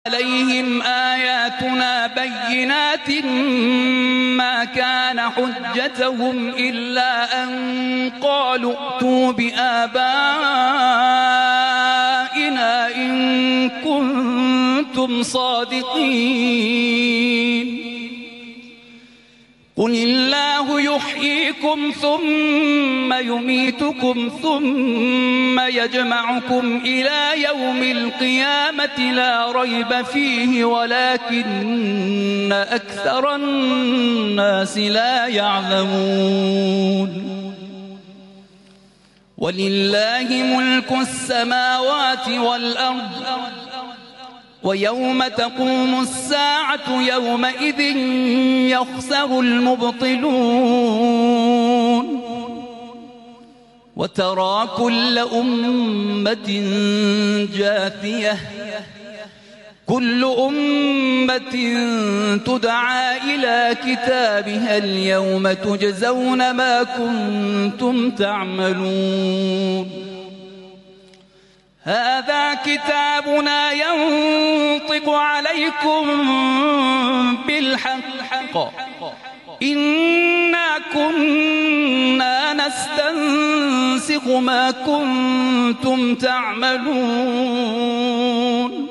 عليهم آياتنا بينات ما كان حجتهم إلا أن قالوا ائتوا بآبائنا إن كنتم صادقين قل الله يحييكم ثم يميتكم ثم يجمعكم إلى يوم القيامة لا ريب فيه ولكن أكثر الناس لا يعلمون ولله ملك السماوات والأرض ويوم تقوم الساعة يومئذ يخسر المبطلون وترى كل أمة جاثية كل أمة تدعى إلى كتابها اليوم تجزون ما كنتم تعملون هذا كتابنا ينطق عليكم بالحق إنا كنا نستنسخ ما كنتم تعملون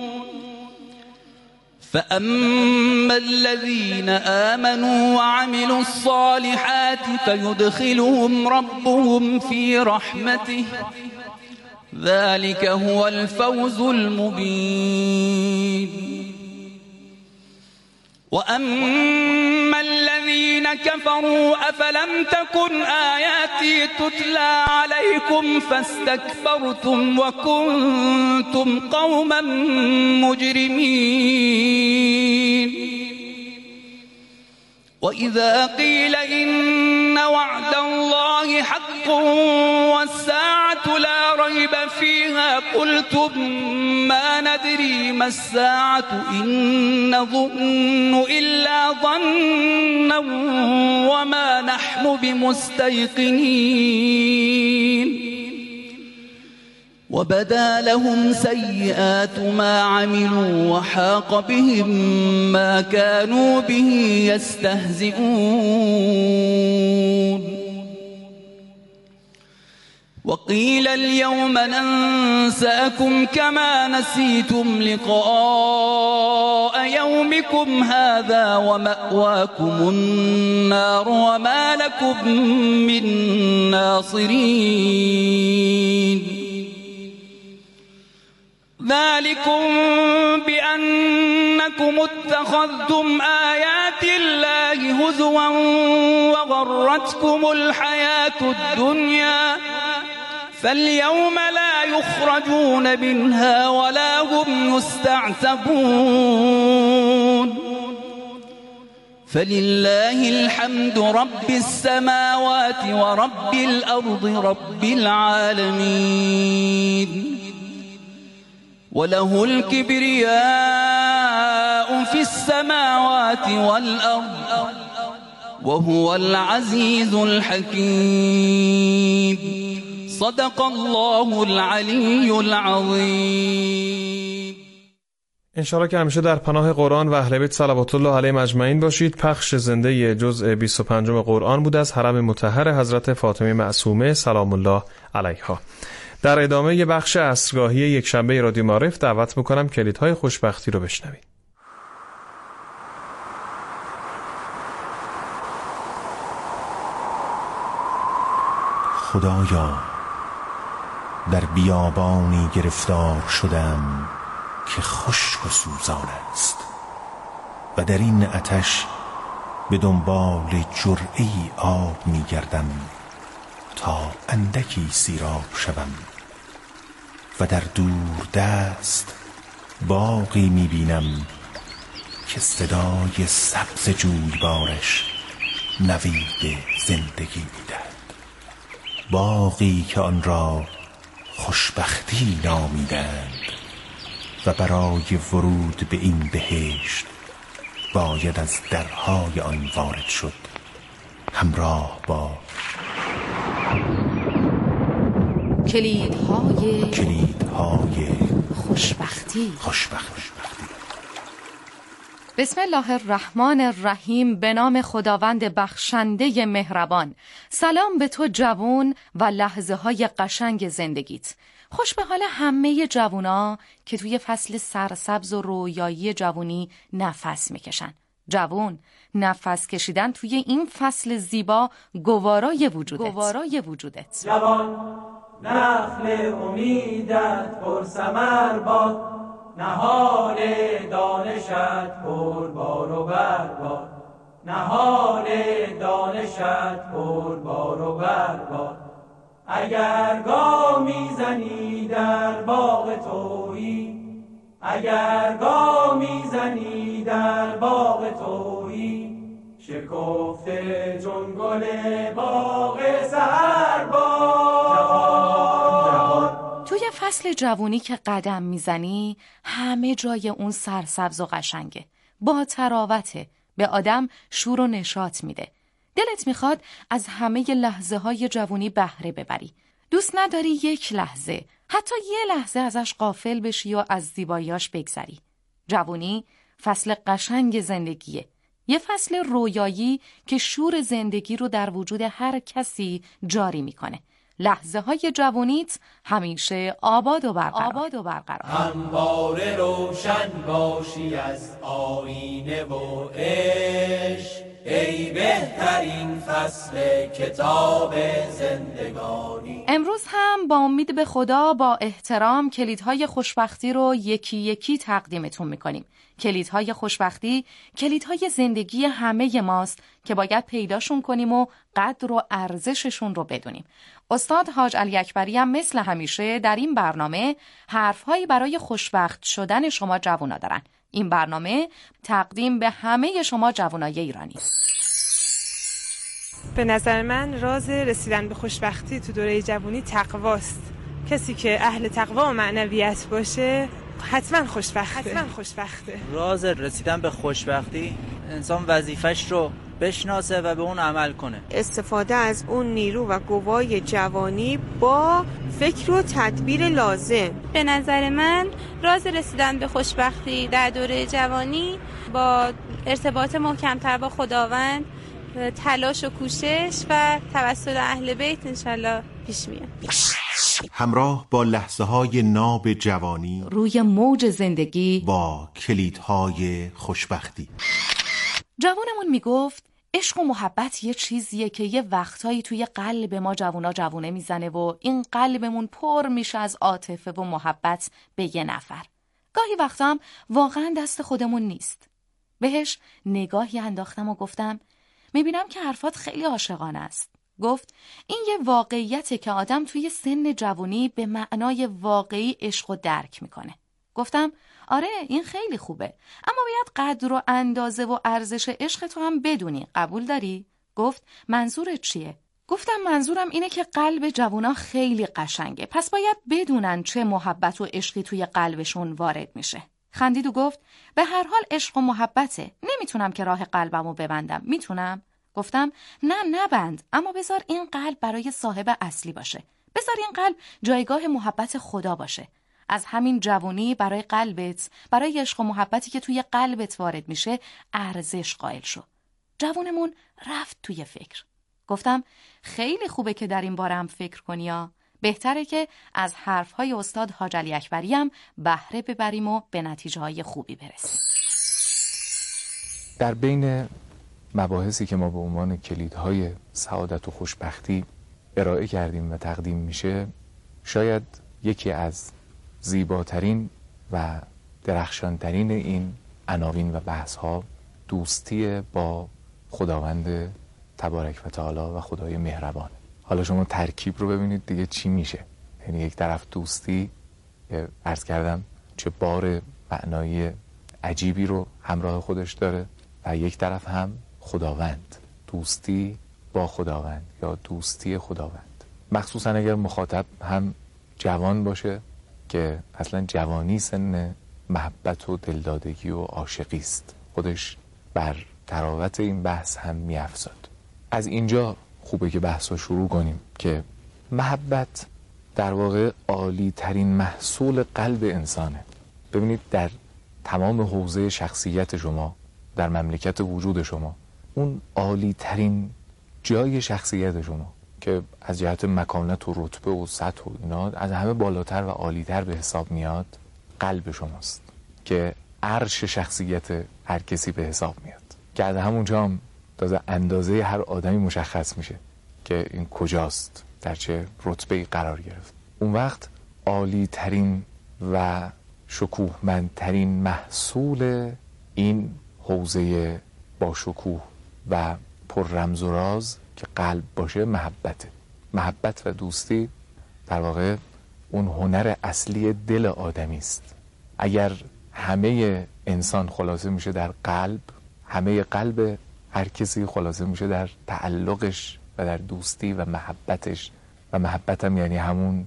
فأما الذين آمنوا وعملوا الصالحات فيدخلهم ربهم في رحمته ذلك هو الفوز المبين وأما الذين كفروا أفلم تكن آياتي تتلى عليكم فاستكبرتم وكنتم قوما مجرمين وإذا قيل إن وعد الله حق والساعة لا ريب فيها قلتم ما ندري ما الساعة إن نظن إلا ظنا وما نحن بمستيقنين وبدا لهم سيئات ما عملوا وحاق بهم ما كانوا به يستهزئون وقيل اليوم ننساكم كما نسيتم لقاء يومكم هذا ومأواكم النار وما لكم من ناصرين ذلكم بأنكم اتخذتم آيات الله هزوا وغرتكم الحياة الدنيا فاليوم لا يخرجون منها ولا هم يستعتبون فلله الحمد رب السماوات ورب الأرض رب العالمين وله الكبرياء في السماوات والأرض وهو العزيز الحكيم صدق الله العلی العظیم. انشاءالله که همیشه در پناه قرآن و اهل بیت صلوات الله علیهم اجمعین باشید. پخش زنده جزء 25 قرآن بود از حرم مطهر حضرت فاطمه معصومه سلام الله علیها. در ادامه بخش عصرگاهی یک شنبه رادیو معارف دعوت میکنم کلیدهای خوشبختی رو بشنوید. خدایا در بیابانی گرفتار شدم که خشک و سوزان است و در این آتش به دنبال جرعه‌ای آب می‌گردم تا اندکی سیراب شوم و در دور دست باغی می‌بینم که صدای سبز جویبارش نوید زندگی می‌دهد، باغی که آن را خوشبختی نامیدند و برای ورود به این بهشت باید از درهای آن وارد شد همراه با کلیدهای خوشبختی. بسم الله الرحمن الرحیم. به نام خداوند بخشنده مهربان. سلام به تو جوون و لحظه های قشنگ زندگیت. خوش به حال همه جوونا که توی فصل سرسبز و رویایی جوونی نفس میکشن. جوون، نفس کشیدن توی این فصل زیبا گوارای وجودت. جوان، نخل امیدت پر ثمر باد، نهال دانشت پر بار و بر باد، نهال دانشت پر بار و بر باد. اگر گام میزنی در باغ تویی، اگر گام میزنی در باغ تویی، شکفته چون گل باغ سحر باد. توی فصل جوونی که قدم میزنی همه جای اون سرسبز و قشنگه، با تراوته، به آدم شور و نشاط میده. دلت میخواد از همه لحظه های جوونی بهره ببری. دوست نداری یک لحظه، حتی یه لحظه ازش غافل بشی و از زیباییاش بگذری. جوونی فصل قشنگ زندگیه، یه فصل رویایی که شور زندگی رو در وجود هر کسی جاری میکنه. لحظه های جوونیت همیشه آباد و برقرار. همواره روشن باشی از آینه و عشق، ای بهترین فصل کتاب زندگانی. امروز هم با امید به خدا با احترام کلیدهای خوشبختی رو یکی یکی تقدیمتون میکنیم. کلیدهای خوشبختی کلیدهای زندگی همه ماست که باید پیداشون کنیم و قدر و ارزششون رو بدونیم. استاد حاج علی اکبری هم مثل همیشه در این برنامه حرفهایی برای خوشبخت شدن شما جوونا دارن. این برنامه تقدیم به همه شما جوانای ایرانی. به نظر من راز رسیدن به خوشبختی تو دوره جوانی تقواست. کسی که اهل تقوا و معنویت باشه حتما خوشبخته. راز رسیدن به خوشبختی انسان وظیفش رو بشناسه و به اون عمل کنه. استفاده از اون نیرو و قوای جوانی با فکر و تدبیر لازم. به نظر من راز رسیدن به خوشبختی در دوره جوانی با ارتباط محکم‌تر با خداوند، تلاش و کوشش و توسل اهل بیت انشالله پیش میاد. همراه با لحظه های ناب جوانی روی موج زندگی با کلیدهای خوشبختی. جوانمون میگفت عشق و محبت یه چیزیه که یه وقتایی توی قلب ما جوونه میزنه و این قلبمون پر میشه از عاطفه و محبت به یه نفر. گاهی وقتا هم واقعا دست خودمون نیست. بهش نگاهی انداختم و گفتم میبینم که حرفات خیلی عاشقانه است. گفت این یه واقعیته که آدم توی سن جوانی به معنای واقعی عشق و درک میکنه. گفتم آره این خیلی خوبه، اما باید قدر و اندازه و ارزش عشق تو هم بدونی. قبول داری؟ گفت منظورت چیه؟ گفتم منظورم اینه که قلب جوونا خیلی قشنگه، پس باید بدونن چه محبت و عشقی توی قلبشون وارد میشه. خندید و گفت به هر حال عشق و محبته، نمیتونم که راه قلبمو ببندم. میتونم؟ گفتم نه نبند، اما بذار این قلب برای صاحب اصلی باشه. بذار این قلب جایگاه محبت خدا باشه. از همین جوانی برای قلبت، برای عشق و محبتی که توی قلبت وارد میشه ارزش قائل شو. جوانمون رفت توی فکر. گفتم خیلی خوبه که در این باره هم فکر کنی ها. بهتره که از حرفهای استاد حاج علی اکبری هم بهره ببریم و به نتیجه های خوبی برسیم. در بین مباحثی که ما به عنوان کلیدهای سعادت و خوشبختی ارائه کردیم و تقدیم میشه، شاید یکی از زیباترین و درخشانترین این عناوین و بحث‌ها دوستی با خداوند تبارک و تعالی و خدای مهربان. حالا شما ترکیب رو ببینید دیگه چی میشه. یعنی یک طرف دوستی، عرض کردم چه بار معنایی عجیبی رو همراه خودش داره، و یک طرف هم خداوند، دوستی با خداوند یا دوستی خداوند. مخصوصا اگر مخاطب هم جوان باشه که اصلا جوانی سن محبت و دلدادگی و عاشقی است، خودش بر تراوت این بحث هم می‌افزاد. از اینجا خوبه که بحث رو شروع کنیم که محبت در واقع عالی ترین محصول قلب انسانه. ببینید در تمام حوزه شخصیت شما در مملکت وجود شما، اون عالی ترین جای شخصیت شما که از جهت مکانت و رتبه و سطح و اینا از همه بالاتر و عالیتر به حساب میاد، قلب شماست که عرش شخصیت هر کسی به حساب میاد، که از همونجا هم تازه اندازه هر آدمی مشخص میشه که این کجاست، در چه رتبه‌ای قرار گرفت. اون وقت عالی ترین و شکوهمندترین محصول این حوزه با شکوه و پر رمز و راز که قلب باشه محبته. محبت و دوستی در واقع اون هنر اصلی دل آدمی است. اگر همه انسان خلاصه میشه در قلب، همه قلب هر کسی خلاصه میشه در تعلقش و در دوستی و محبتش، و محبت هم یعنی همون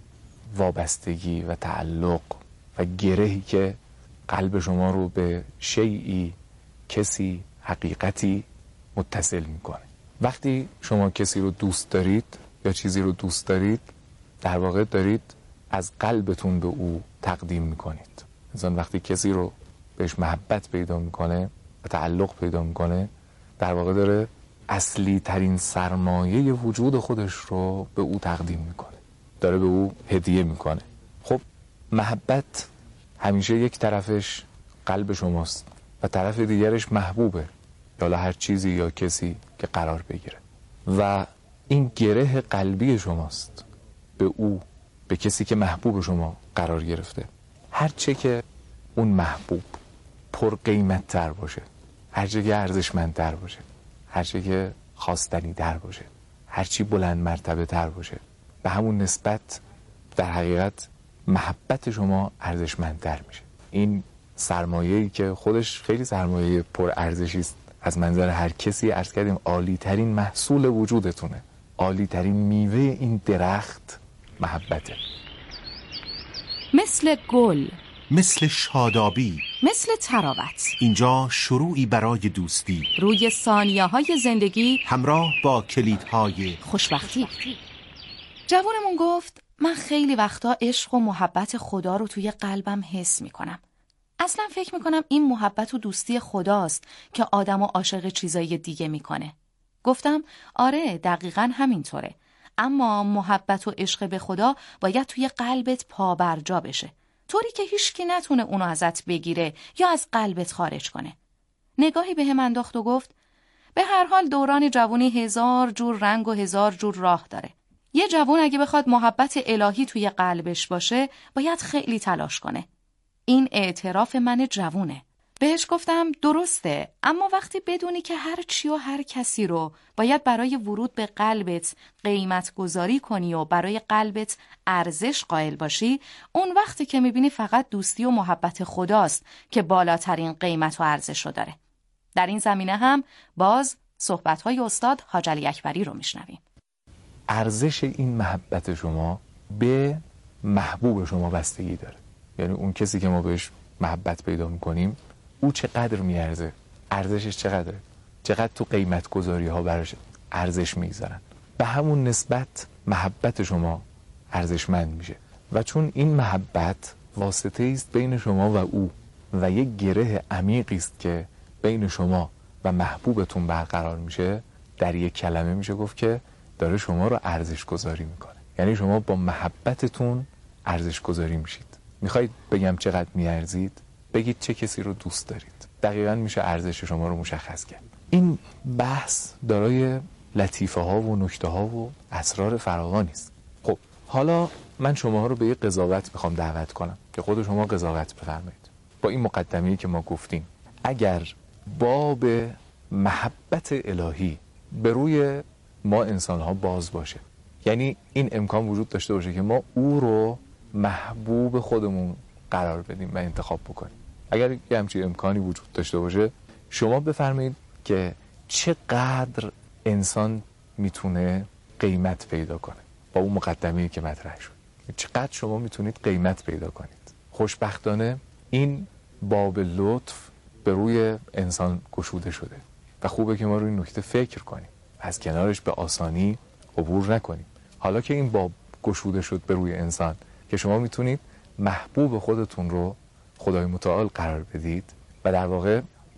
وابستگی و تعلق و گرهی که قلب شما رو به شیئی، کسی، حقیقتی متصل میکنه. وقتی شما کسی رو دوست دارید یا چیزی رو دوست دارید، در واقع دارید از قلبتون به او تقدیم میکنید. انسان وقتی کسی رو بهش محبت پیدا میکنه و تعلق پیدا میکنه، در واقع داره اصلی ترین سرمایه وجود خودش رو به او تقدیم میکنه، داره به او هدیه میکنه. خب محبت همیشه یک طرفش قلب شماست و طرف دیگرش محبوبه، یا هر چیزی یا کسی که قرار بگیره، و این گره قلبی شماست به او، به کسی که محبوب شما قرار گرفته. هرچه که اون محبوب پر قیمت تر باشه، هرچه که ارزشمندتر باشه، هرچه که خواستنی تر باشه، هرچی بلند مرتبه تر باشه، به همون نسبت در حقیقت محبت شما ارزشمندتر میشه. این سرمایه‌ای که خودش خیلی سرمایه پر ارزشی است از منظر هر کسی، عرض کردیم عالی ترین محصول وجودتونه، عالی ترین میوه این درخت محبته. مثل گل، مثل شادابی، مثل تراوت، اینجا شروعی برای دوستی روی ثانیه‌های زندگی همراه با کلیدهای خوشبختی. جوونمون گفت من خیلی وقتا عشق و محبت خدا رو توی قلبم حس میکنم. اصلا فکر میکنم این محبت و دوستی خداست که آدمو عاشق چیزای دیگه میکنه. گفتم آره دقیقاً همینطوره، اما محبت و عشق به خدا باید توی قلبت پا برجا بشه، طوری که هیچکی نتونه اونو ازت بگیره یا از قلبت خارج کنه. نگاهی به هم انداخت و گفت به هر حال دوران جوونی 1000 جور رنگ و 1000 جور راه داره. یه جوون اگه بخواد محبت الهی توی قلبش باشه باید خیلی تلاش کنه. این اعتراف من جوونه. بهش گفتم درسته، اما وقتی بدونی که هر چی و هر کسی رو باید برای ورود به قلبت قیمت گذاری کنی و برای قلبت ارزش قائل باشی، اون وقتی که میبینی فقط دوستی و محبت خداست که بالاترین قیمت و ارزش رو داره. در این زمینه هم باز صحبت‌های استاد حاج علی اکبری رو میشنویم. ارزش این محبت شما به محبوب شما بستگی داره. یعنی اون کسی که ما بهش محبت پیدا میکنیم او چقدر میارزه، ارزشش چقدره، چقدر تو قیمت گذاری ها براش ارزش میگذارن، به همون نسبت محبت شما ارزشمند میشه. و چون این محبت واسطه است بین شما و او و یک گره عمیقی است که بین شما و محبوبتون برقرار میشه، در یک کلمه میشه گفت که داره شما رو ارزش گذاری میکنه. یعنی شما با محبتتون ارزش گذاری میشید. میخواید بگم چقدر میارزید؟ بگید چه کسی رو دوست دارید، دقیقاً میشه ارزش شما رو مشخص کرد. این بحث دارای لطیفه ها و نکته ها و اسرار فراوانی است. خب حالا من شما رو به یک قضاوت میخوام دعوت کنم که خود شما قضاوت بفرمایید. با این مقدمه‌ای که ما گفتیم، اگر باب محبت الهی به روی ما انسان ها باز باشه، یعنی این امکان وجود داشته باشه که ما او رو محبوب خودمون قرار بدیم و انتخاب بکنیم، اگر یه همچین امکانی وجود داشته باشه، شما بفرمایید که چقدر انسان میتونه قیمت پیدا کنه با اون مقدمه‌ای که مطرح شد. چقدر شما میتونید قیمت پیدا کنید. خوشبختانه این باب لطف به روی انسان گشوده شده و خوبه که ما روی این نکته فکر کنیم، از کنارش به آسانی عبور نکنیم. حالا که این باب گشوده شد به روی انسان که شما میتونید محبوب خودتون رو خدای متعال قرار بدید و در واقع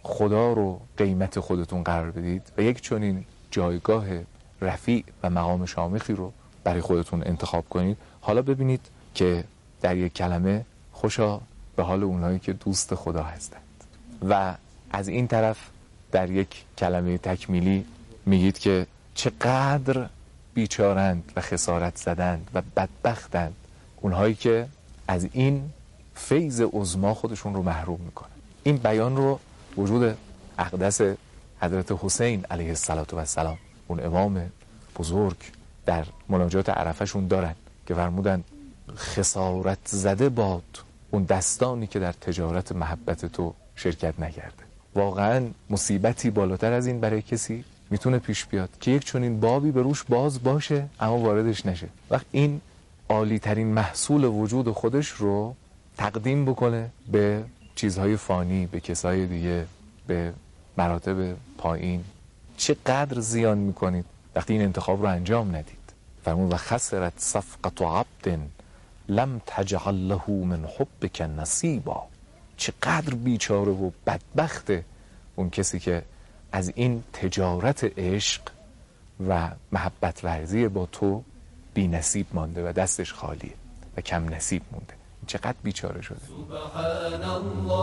خدا رو قیمت خودتون قرار بدید و یک چنین جایگاه رفیع و مقام شامخی رو برای خودتون انتخاب کنید، حالا ببینید که در یک کلمه خوشا به حال اونایی که دوست خدا هستند. و از این طرف در یک کلمه تکمیلی میگید که چقدر بیچارند و خسارت زدند و بدبختند اونهایی که از این فیض عظما خودشون رو محروم میکنن. این بیان رو وجود اقدس حضرت حسین علیه السلام، اون امام بزرگ، در مناجات عرفه‌شون دارن که فرمودن خسارت زده باد اون دستانی که در تجارت محبت تو شرکت نکرده. واقعا مصیبتی بالاتر از این برای کسی میتونه پیش بیاد که یک چنین بابی به روش باز باشه اما واردش نشه. وقت این عالی ترین محصول وجود خودش رو تقدیم بکنه به چیزهای فانی، به کسای دیگه، به مراتب پایین. چقدر زیان میکنید وقتی این انتخاب رو انجام ندید. فرمود و خسرت صفقت عبد لم تجعل له من حبک نصیبا. چقدر بیچاره و بدبخت اون کسی که از این تجارت عشق و محبت ورزی با تو بی نصیب مانده و دستش خالیه و کم نصیب مونده. چقدر بیچاره شده. سبحان الله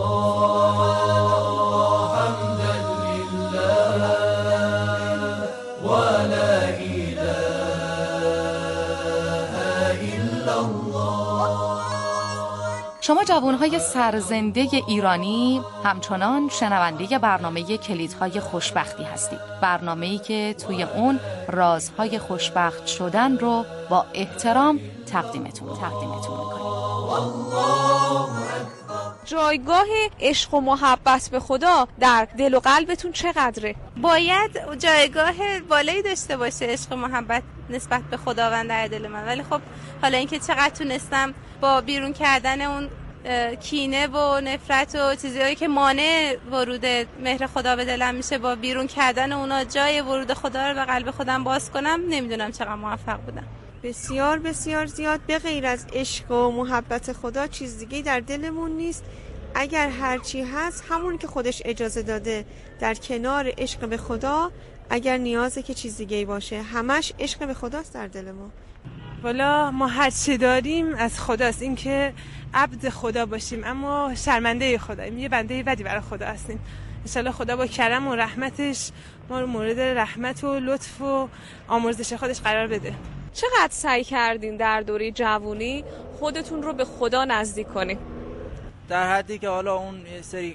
حمدا لله و لا اله الا الله. شما جوانهای سرزنده ایرانی همچنان شنونده برنامه کلیدهای خوشبختی هستید. برنامه‌ای که توی اون رازهای خوشبخت شدن رو با احترام تقدیمتون می‌کنیم. جایگاه عشق و محبت به خدا در دل و قلبتون چقدره؟ باید جایگاه بالایی داشته باشه عشق و محبت نسبت به خداوند در دل من. ولی خب حالا اینکه چقدر تونستم با بیرون کردن اون کینه و نفرت و چیزایی که مانع ورود مهر خدا به دلم میشه، با بیرون کردن اونا جای ورود خدا رو به قلب خودم باز کنم، نمیدونم چقدر موفق بودم. بسیار بسیار زیاد. به غیر از عشق و محبت خدا چیز دیگه در دلمون نیست. اگر هرچی هست همون که خودش اجازه داده در کنار عشق به خدا، اگر نیازه که چیز دیگه باشه، همش عشق به خداست در دل ما. والا ما هر چی داریم از خداست، این که عبد خدا باشیم اما شرمنده خداییم، یه بنده بدی برای خدا هستیم. انشالله خدا با کرم و رحمتش ما رو مورد رحمت و لطف و آمرزش خودش قرار بده. چقدر سعی کردین در دوره جوانی خودتون رو به خدا نزدیک کنین؟ در حدی که حالا اون یه سری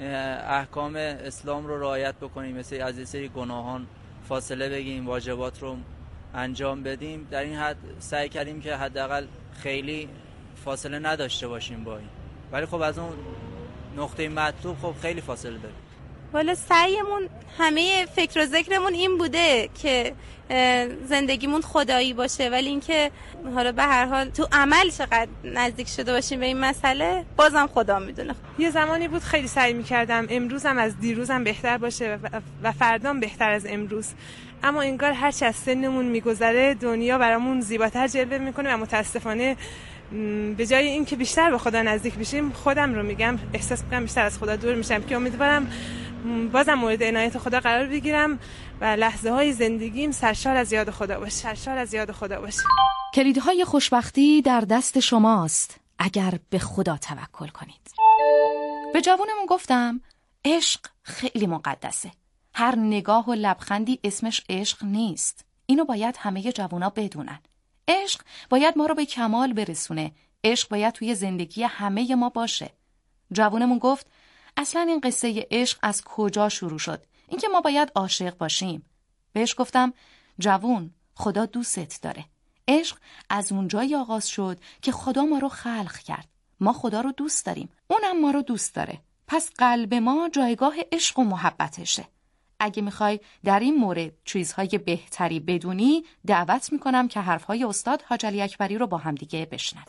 احکام اسلام رو رعایت بکنیم، مثل از یه سری گناهان فاصله بگیریم، واجبات رو انجام بدیم، در این حد سعی کردیم که حداقل خیلی فاصله نداشته باشیم با این. ولی خب از اون نقطه مطلوب خب خیلی فاصله داریم. والا سعیمون همه فکر و ذکرمون این بوده که زندگیمون خدایی باشه، ولی اینکه حالا به هر حال تو عمل چقدر نزدیک شده باشیم به این مسئله بازم خدا میدونه. یه زمانی بود خیلی سعی میکردم امروزم از دیروزم بهتر باشه و فردام بهتر از امروز، اما انگار هرچی از سنمون میگذره دنیا برامون زیباتر جلوه میکنه و متاسفانه به جای این که بیشتر به خدا نزدیک بشیم، خودم رو میگم احساس میکنم بیشتر از خدا دور میشم، که امیدوارم بازم مورد عنایت خدا قرار بگیرم و لحظه های زندگیم سرشار از یاد خدا باشه. کلیدهای خوشبختی در دست شماست اگر به خدا توکل کنید. به جوانمون گفتم عشق خیلی مقدسه. هر نگاه و لبخندی اسمش عشق نیست. اینو باید همه جوانا بدونن. عشق باید ما رو به کمال برسونه. عشق باید توی زندگی همه ما باشه. جوانمون گفت اصلا این قصه عشق از کجا شروع شد؟ اینکه ما باید عاشق باشیم. بهش گفتم جوون، خدا دوستت داره. عشق از اونجایی آغاز شد که خدا ما رو خلق کرد. ما خدا رو دوست داریم، اونم ما رو دوست داره. پس قلب ما جایگاه عشق و محبتشه. اگه میخوای در این مورد چیزهای بهتری بدونی، دعوت میکنم که حرفهای استاد حاج علی اکبری رو با هم دیگه بشنوی.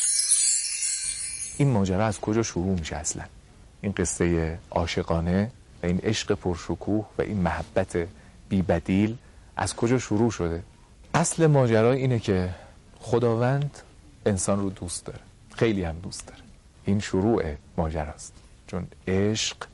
این ماجرا از کجا شروع میشه اصلا؟ این قصه عاشقانه و این عشق پرشکوه و این محبت بی‌بدیل از کجا شروع شده؟ اصل ماجرا اینه که خداوند انسان رو دوست داره، خیلی هم دوست داره. این شروع ماجراست، چون عشق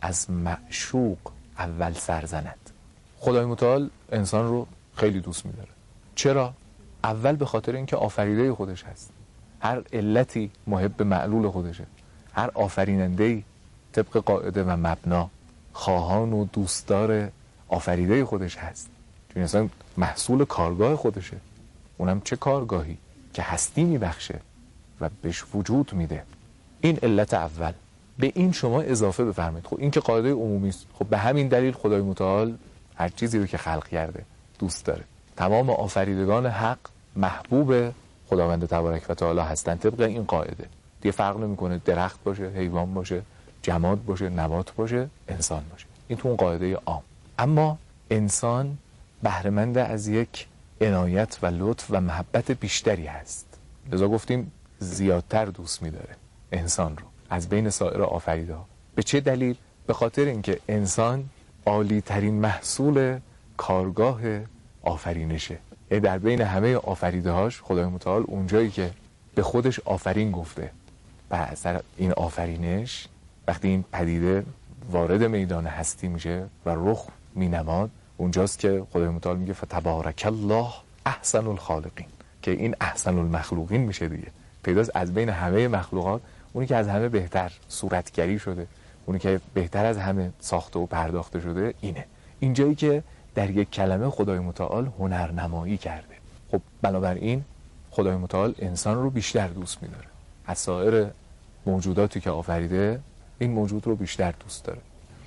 از معشوق اول سر زند. خدای متعال انسان رو خیلی دوست می‌داره. چرا؟ اول به خاطر اینکه آفریده خودش هست. هر علتی محب معلول خودشه. هر آفریننده‌ای طبق قاعده و مبنا خواهان و دوستدار آفریده خودش هست. چون انسان محصول کارگاه خودشه. اونم چه کارگاهی که هستی میبخشه و بهش وجود میده. این علت اول. به این شما اضافه بفرمایید. خب این که قاعده عمومی است. خب به همین دلیل خدای متعال هر چیزی رو که خلق کرده دوست داره. تمام آفریدگان حق محبوب خداوند تبارک و تعالی هستن طبق این قاعده. دیگه فرق نمیکنه درخت باشه، حیوان باشه، جماد باشه، نبات باشه، انسان باشه. این تو اون قاعده عام. اما انسان بهره‌مند از یک عنایت و لطف و محبت بیشتری هست. لذا گفتیم زیادتر دوست می‌داره انسان رو از بین سایر آفریده‌ها. به چه دلیل؟ به خاطر اینکه انسان عالی ترین محصول کارگاه آفرینشه. در بین همه آفریده‌هاش خدای متعال اونجایی که به خودش آفرین گفته بر اثر این آفرینش وقتی این پدیده وارد میدان هستی میشه و رخ مینماد، اونجاست که خدای متعال میگه فتبارک الله احسن الخالقین، که این احسن المخلوقین میشه دیگه. پیداست از بین همه مخلوقات اونی که از همه بهتر صورتگری شده، اونی که بهتر از همه ساخته و پرداخته شده اینه. اینجایی که در یک کلمه خدای متعال هنرنمایی کرده. خب بنابراین خدای متعال انسان رو بیشتر دوست می‌داره. از سایر موجوداتی که آفریده این موجود رو بیشتر دوست داره.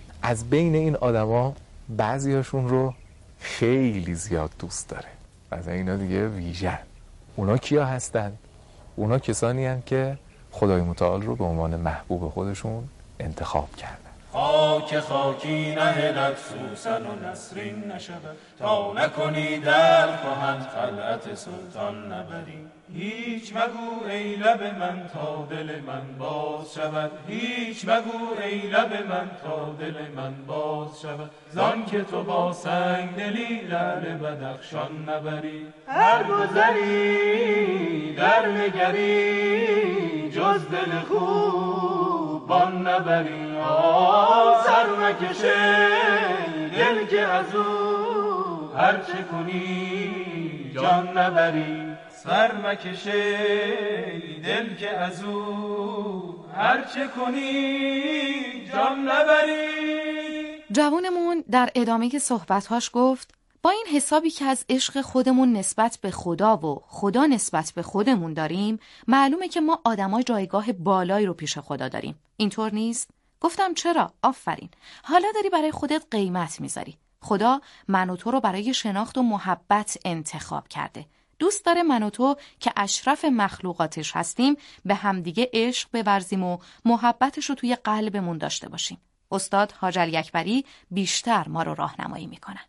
از بین این آدما بعضیاشون رو خیلی زیاد دوست داره. از اینا دیگه ویژه. اونا کیا هستن؟ اونا کسانی هستن که خدای متعال رو به عنوان محبوب خودشون انتخاب کردن. خاک خاکی نهلت سوسن و نسرین نشود، تا نکنی در کهن خلعت سلطان نبری. هیچ مگو ای لب من تا دل من باز شود، هیچ مگو ای لب من تا دل من باز شود. زان که تو با سنگ دلی لعل بدخشان نبری. هر گذری در نگری جز دل خوب بان نبری. سر مکشه دل که از او هر چه کنی جان نبری. سر مکشه دل که از او هر چه کنی جان نبری. جوونمون در ادامه صحبت‌هاش گفت با این حسابی که از عشق خودمون نسبت به خدا و خدا نسبت به خودمون داریم، معلومه که ما آدمای جایگاه بالایی رو پیش خدا داریم. اینطور نیست؟ گفتم چرا؟ آفرین. حالا داری برای خودت قیمت میذاری. خدا من و تو رو برای شناخت و محبت انتخاب کرده. دوست داره من و تو که اشرف مخلوقاتش هستیم به همدیگه عشق بورزیم و محبتش رو توی قلبمون داشته باشیم. استاد حاج علی اکبری بیشتر ما رو راهنمایی میکنن.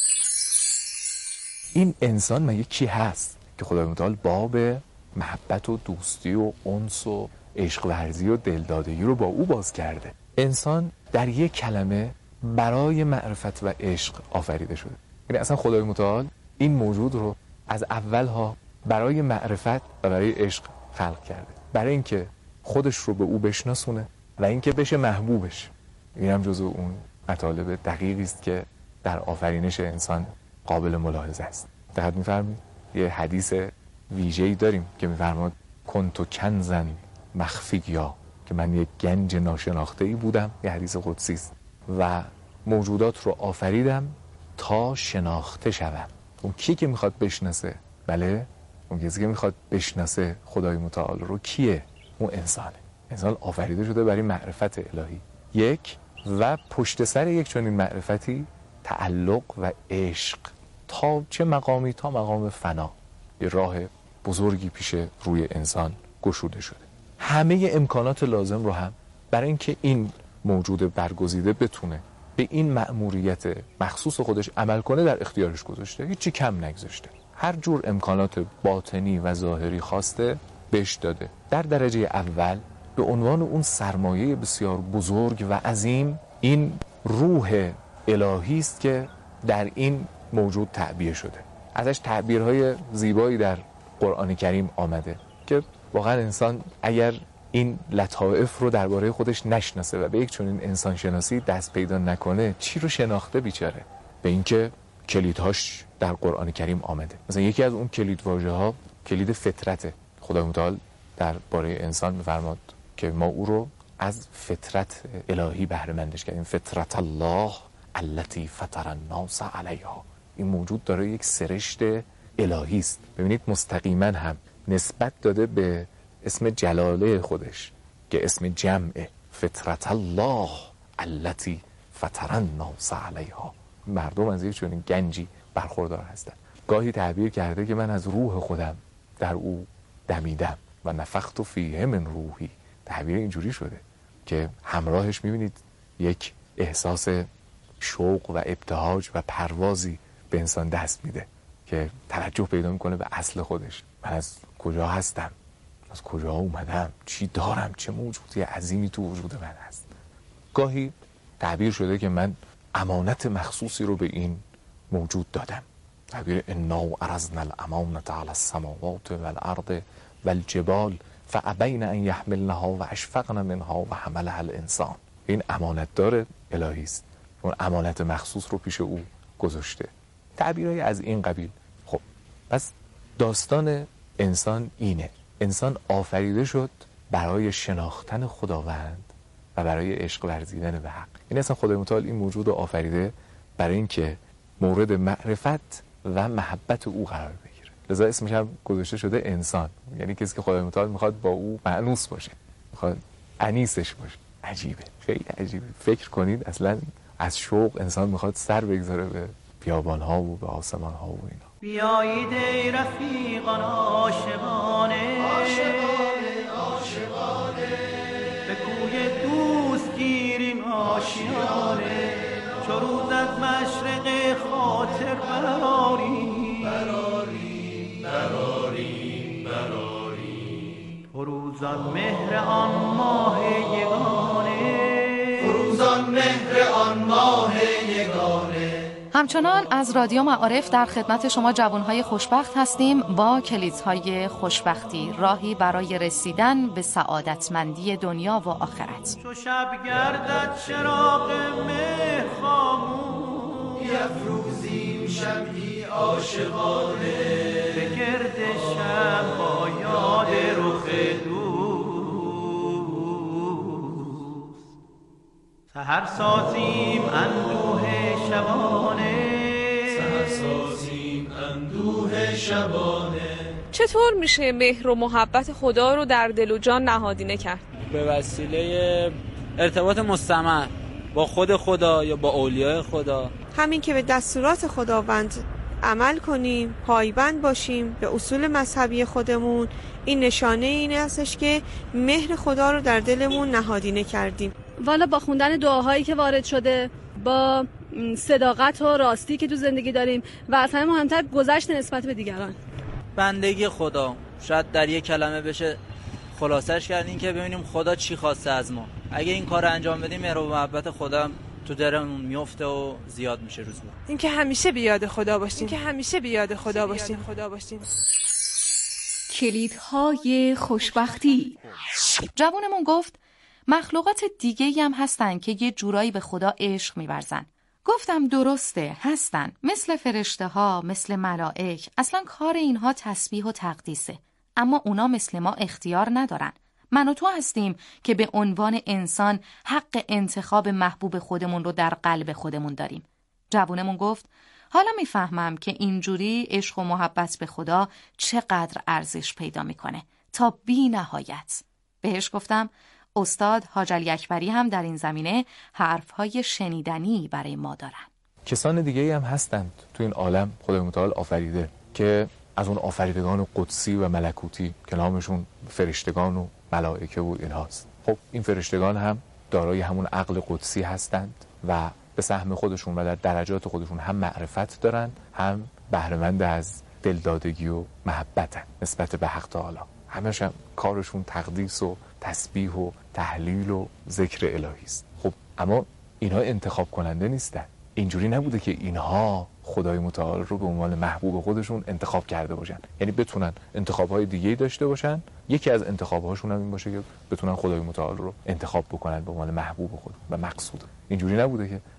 این انسان مگه کی هست که خدای متعال باب محبت و دوستی و انس و عشق ورزی و دلدادگی رو با او باز کرده؟ انسان در یک کلمه برای معرفت و عشق آفریده شده. یعنی اصلا خدای متعال این موجود رو از اولها برای معرفت و برای عشق خلق کرده، برای اینکه خودش رو به او بشناسونه و اینکه بشه محبوبش. این هم جزو اون مطالب دقیقی است که در آفرینش انسان قابل ملاحظه است. دقت می‌فرمایید یه حدیث ویژه‌ای داریم که می‌فرماد کنتو کنزن مخفیا، که من یک گنج ناشناخته‌ای بودم. یه حدیث قدسی است. و موجودات رو آفریدم تا شناخته شوم. اون کی که میخواد بشناسه؟ بله، اون کسی که میخواد بشناسه خدای متعال رو کیه؟ اون انسانه. انسان آفریده شده برای معرفت الهی. یک و پشت سر یک چنین معرفتی تعلق و عشق تا چه مقامی؟ تا مقام فنا. یه راه بزرگی پیش روی انسان گشوده شده. همه امکانات لازم رو هم برای اینکه این موجود برگزیده بتونه به این مأموریت مخصوص خودش عمل کنه در اختیارش گذاشته. هیچی کم نگذاشته. هر جور امکانات باطنی و ظاهری خواسته بهش داده. در درجه اول به عنوان اون سرمایه بسیار بزرگ و عظیم این روح الهی است که در این موجود تعبیه شده. ازش تعبیرهای زیبایی در قرآن کریم آمده که واقعا انسان اگر این لطائف رو درباره خودش نشناسه و به یک چنین انسان شناسی دست پیدا نکنه، چی رو شناخته بیچاره؟ به اینکه کلیدهاش در قرآن کریم آمده. مثلا یکی از اون کلید واژه‌ها کلید فطرته. خدای متعال درباره انسان می‌فرماد که ما او رو از فطرت الهی بهره مندش کردیم. فطرت الله التي فطر الناس علیها. این موجود داره یک سرشت الهی است. ببینید مستقیما هم نسبت داده به اسم جلاله خودش که اسم جمعه، فطرت الله التي فطر الناس علیها. مردم از یک چنین گنجی برخوردار هستند. گاهی تعبیر کرده که من از روح خودم در او دمیدم و نفخت فیه من روحی. تعبیر اینجوری شده که همراهش میبینید یک احساس شوق و ابتهاج و پروازی به انسان دست میده که توجه پیدا میکنه به اصل خودش. من از کجا هستم؟ از کجا اومدم؟ چی دارم؟ چه موجودی عظیمی تو وجود من هست؟ گاهی تعبیر شده که من امانت مخصوصی رو به این موجود دادم. تعبیر انا عرضنا الامانة علی السماوات والارض والجبال فابین ان یحملنها و اشفقن منها و حملها الانسان. این امانت دار الهی است. اون امانت مخصوص رو پیش او گذاشته. تعبیرهای از این قبیل. خب پس داستان انسان اینه. انسان آفریده شد برای شناختن خداوند و برای عشق ورزیدن به حق. این اصلا خدای متعال این موجود رو آفریده برای اینکه مورد معرفت و محبت او قرار بگیره. لذا اسمش هم گذاشته شده انسان، یعنی کسی که خدای متعال میخواد با او مأنوس باشه، میخواد انیسش باشه. عجیبه، خیلی عجیبه. فکر کنید اصلا از شوق انسان میخواد سر بگذاره به بیابان‌ها و به آسمان‌ها و اینا. بیایید ای رفیقان عاشقانه، به کوی دوست گیریم آشیانه، چو روز از مشرق خاطر براریم، فروزان مهر آن ماه یگانه، فروزان مهر آن ماه یگانه. همچنان از رادیو معارف در خدمت شما جوانهای خوشبخت هستیم با کلیدهای خوشبختی، راهی برای رسیدن به سعادتمندی دنیا و آخرت. چو شب گردد چراغ مهر خاموش، بیفروزیم شمعی عاشقانه، به گرد شب با یاد رخ دوست، سحر سازیم اندوه شبانه، سحر سازیم اندوه شبانه. چطور میشه مهر و محبت خدا رو در دل و جان نهادینه کرد؟ به وسیله ارتباط مستمر با خود خدا یا با اولیای خدا. همین که به دستورات خداوند عمل کنیم، پایبند باشیم به اصول مذهبی خودمون، این نشانه این هستش که مهر خدا رو در دلمون نهادینه کردیم. والا با خوندن دعاهایی که وارد شده، با صداقت و راستی که تو زندگی داریم و از همه مهمتر گذشت نسبت به دیگران. بندگی خدا شاید در یک کلمه بشه خلاصش کردیم که ببینیم خدا چی خواسته از ما. اگه این کار انجام بدیم مهر و محبت خدا تو درمون میفته و زیاد میشه روز به. این که همیشه به یاد خدا باشیم، این که همیشه به یاد خدا باشیم. کلیدهای خوشبختی. جوونمون گفت مخلوقات دیگه‌ای هم هستن که یه جورایی به خدا عشق می‌ورزن. گفتم درسته، هستن، مثل فرشته ها، مثل ملائک. اصلا کار اینها تسبیح و تقدیسه، اما اونا مثل ما اختیار ندارن. من و تو هستیم که به عنوان انسان حق انتخاب محبوب خودمون رو در قلب خودمون داریم. جوونمون گفت حالا میفهمم که اینجوری عشق و محبت به خدا چقدر ارزش پیدا میکنه تا بی نهایت. بهش گفتم استاد حاج علی اکبری هم در این زمینه حرفهای شنیدنی برای ما دارن. کسان دیگه هم هستند تو این عالم خدای متعال آفریده که از اون آفریدگان قدسی و ملکوتی که نامشون فرشتگان و ملائکه و اینهاست. خب این فرشتگان هم دارای همون عقل قدسی هستند و به سهم خودشون و در درجات خودشون هم معرفت دارن، هم بهره‌مند از دلدادگی و محبتن نسبت به حق تعالی. همش هم کارشون تقدیس و تسبیح و تهلیل و ذکر الهی است. خب اما اینها انتخاب کننده نیستن. اینجوری نبوده که اینها خدای متعال رو به عنوان محبوب خودشون انتخاب کرده باشن، یعنی بتونن انتخاب‌های دیگه‌ای داشته باشن یکی از انتخاب‌هاشون هم این باشه که بتونن خدای متعال رو انتخاب بکنن به عنوان محبوب خود و مقصود. اینجوری نبوده که